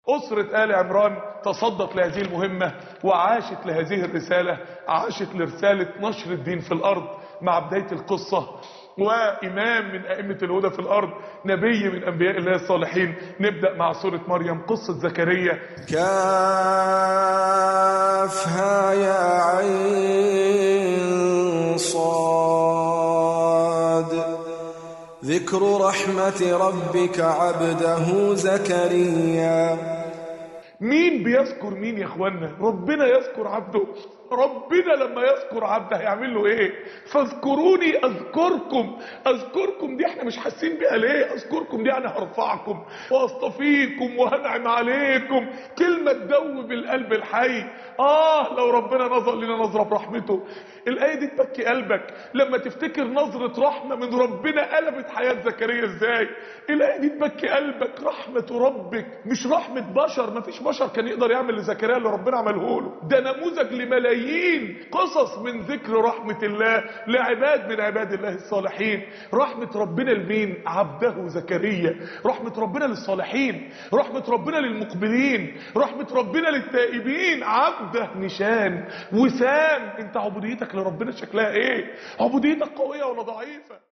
أسرة آل عمران تصدت لهذه المهمة وعاشت لهذه الرسالة، عاشت لرسالة نشر الدين في الأرض مع بداية القصة. وإمام من أئمة الهدى في الأرض، نبي من أنبياء الله الصالحين. نبدأ مع سورة مريم، قصة زكريا. كافها يا عين صاد ذكر رحمة ربك عبده زكريا. مين بيذكر مين يا اخوانا؟ ربنا يذكر عبده. ربنا لما يذكر عبده هيعمل له ايه؟ فاذكروني اذكركم. اذكركم دي احنا مش حاسين بيها ليه؟ اذكركم دي انا هرفعكم واصطفيكم وهنعم عليكم. كلمه تدوب القلب الحي. لو ربنا نظر لنا نظره برحمته. الايه دي تبكي قلبك لما تفتكر نظره رحمه من ربنا قلبت حياه زكريا ازاي. الايه دي تبكي قلبك. رحمه ربك مش رحمه بشر. مفيش بشر كان يقدر يعمل لزكريا اللي ربنا عمله له. ده نموذج لملايين قصص من ذكر رحمه الله لعباد من عباد الله الصالحين. رحمه ربنا لمين؟ عبده زكريا. رحمه ربنا للصالحين، رحمه ربنا للمقبلين، رحمه ربنا للتائبين. عبده نشان وسام. انت عبوديتك لربنا شكلها ايه؟ عبوديتك قويه ولا ضعيفه؟